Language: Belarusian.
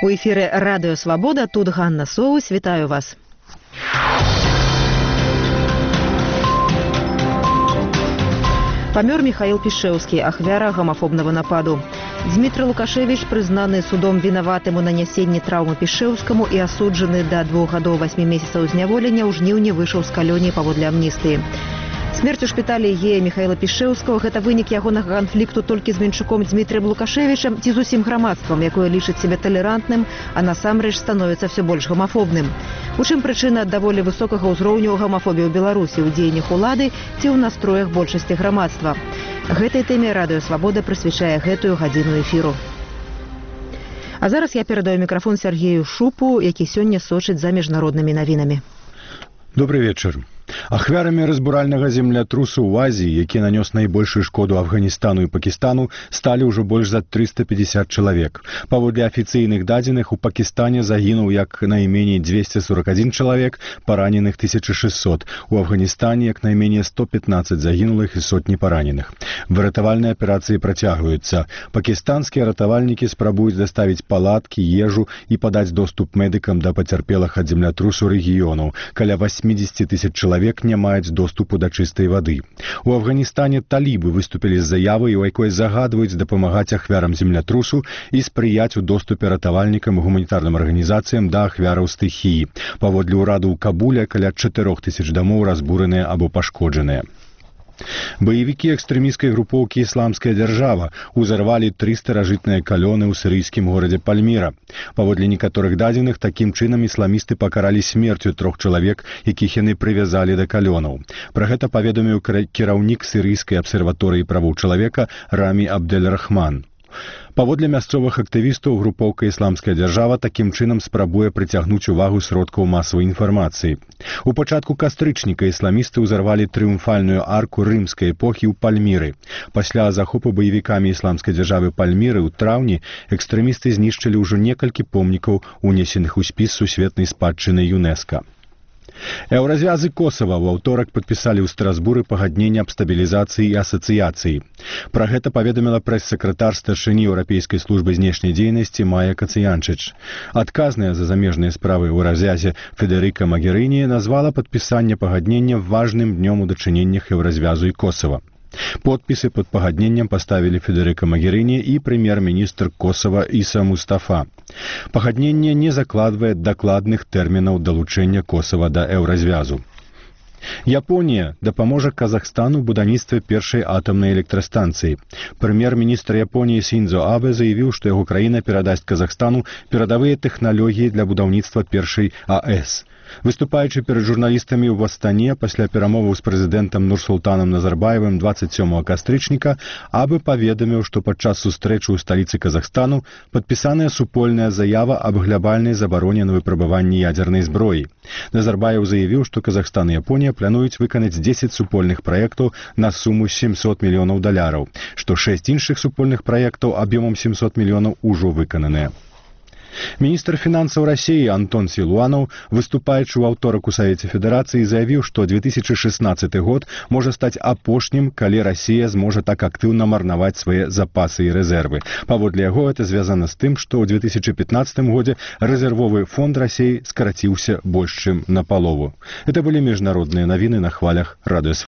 У эфире «Радио Свобода». Тут Ганна Соус. Вітаю вас. Памёр Михаил Пішэўскі, ахвяра гомафобного нападу. Дмітрий Лукашевич, признаны судом виноватым у нанесенні траўмы Пішэўскаму і асуджаны да 2 гадоў 8 месяцаў зняволення, у жніўні выйшаў з калоніі паводле амністыі. Смерць у шпіталі гея Михаила Пішэўскага – гэта вынік ягонага канфлікту толькі з менчуком Дмітрыем Лукашевичам ці з усім грамадствам, якое лічыць сябе талерантным, а насамрэч становіцца ўсё больш гомафобным. У чым прычына даволі высокага ўзроўню гомафобіі ў Беларусі, у дзеяннях улады ці ў настроях большасці грамадства? Гэтай тэме «Радыё Свабода» прысвячае гэтую гадзіну эфіру. А зараз я перадаю мікрафон Сергею Шупу, які сёння сочыць за міжнароднымі навінамі. Добрый вечер. Ахвярамі разбуральнага землятрусу ў Азіі, які нанёс найбольшую шкоду Афганістану і Пакістану, сталі ўжо больш за 350 чалавек. Паводле афіцыйных дадзеных, у Пакістане загінуў як найменей 241 чалавек, параненых 1600. У Афганістане як найменей 115 загінулых і сотні параненых. Выратавальныя аперацыі працягваюцца. Пакістанскія ратавальнікі спрабуюць даставіць палаткі, ежу і падаць доступ медыкам да пацярпелых ад землятрусу рэгіёнаў. Каля 80 тысяч чалавек не маюць доступу да чыстай вады. У Афганістане талібы выступілі з заявай, у якой загадваюць дапамагаць ахвярам землятрусу і спрыяць у доступе ратавальнікам і гуманітарным арганізацыям да ахвяраў стыхіі. Паводле ўраду ў Кабуле каля 4000 дамоў разбураныя або пашкоджаныя. Баевікі экстрэмісцкай групоўкі «Ісламская дзяржава» узарвалі 3 старажытныя калёны ў сірыйскім горадзе Пальміра. Паводле некаторых дадзеных, такім чынам ісламісты пакаралі смерцю 3 чалавек, якіх яны прывязалі да калёнаў. Пра гэта паведаміў кіраўнік сірыйскай абсерваторыі правоў чалавека Рамі Абдель-Рахман. Паводле мясцовых актывістаў, групоўка «Ісламская дзяржава» такім чынам спрабуе прыцягнуць увагу сродкаў масавай інфармацыі. У пачатку кастрычніка ісламісты ўзарвалі трыумфальную арку рымскай эпохі ў Пальміры. Пасля захопу баевікамі «Ісламскай дзяржавы» Пальміры ў траўні экстрэмісты знішчылі ўжо некалькі помнікаў, унесеных у спіс сусветнай спадчыны ЮНЕСКО. Еўразвязы Косава ў аўторак падпісалі ў Страсбуры пагадненне аб стабілізацыі і асацыяцыі. Пра гэта паведаміла прэс-сакратар старшыні Еўрапейскай службы знешняй дзейнасці Майя Кацыянчыч. Адказная за замежныя справы ў развязе Федэрыка Магерыні назвала падпісанне пагаднення важным днём у дачыненнях Еўразвязу і Косава. Подпісы пад пагадненнем паставілі Федэрыка Магерыні і прэм'ер-міністр Косава Іса Мустафа. Пагадненне не закладвае дакладных тэрмінаў далучэння Косава да еўразвязу. Японія дапаможа Казахстану ў будаўніцтве першай атамнай электрастанцыі. Прэм'ер-міністр Японіі Сіндзо Абэ заявіў, што яго краіна перадасць Казахстану перадавыя тэхналогіі для будаўніцтва першай АЭС. Выступаючы перад журналістамі ў Астане пасля перамоваў з прэзідэнтам Нурсултанам Назарбаевым 27 кастрычніка, Абэ паведаміў, што падчас сустрэчы ў сталіцы Казахстану падпісаная супольная заява аб глябальнай забароне на выпрабаванні ядзернай зброі. Назарбаев заявіў, што Казахстан і Японія плануюць выканаць 10 супольных праектаў на суму $700 мільёнаў, што 6 іншых супольных праектаў аб'ёмам 700 мільёнаў ужо выкананыя. Міністр фінансаў Расіі Антон Сілуанаў, выступаючы ў аўторак у Савеце Федэрацыі, заявіў, што 2016 год можа стаць апошнім, калі Расія зможа так актыўна марнаваць свае запасы і рэзервы. Паводле яго, гэта звязана з тым, што ў 2015 годзе рэзервовы фонд Расіі скараціўся больш чым напалову. Это былі міжнародныя навіны на хвалях «Радыё Свобода».